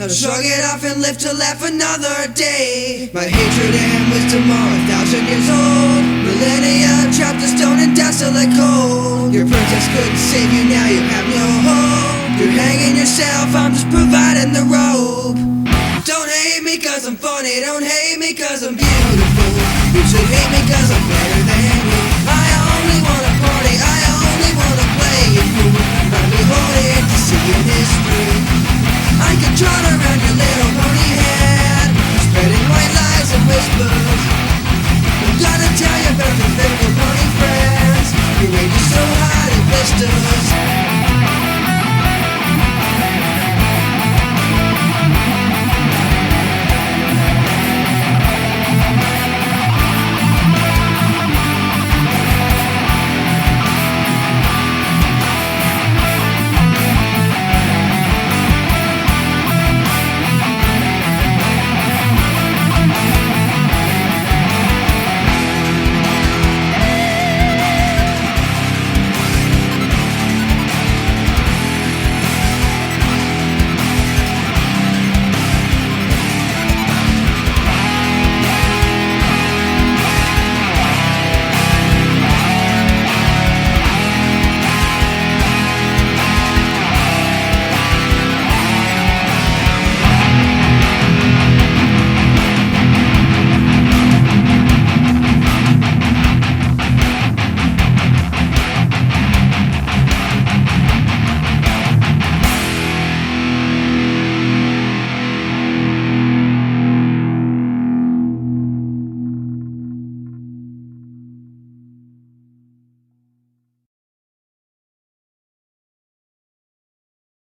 I'll shrug it off and live to laugh another day. My hatred and wisdom are 1,000 years old. Millennia trapped in stone and desolate cold. Your princess couldn't save you, now you have no hope. You're hanging yourself, I'm just providing the rope. Don't hate me cause I'm funny, don't hate me cause I'm beautiful. You should hate me cause I'm better than you. I only wanna party, I only wanna play it cool. I'll be holding to seeing this through. I can trot around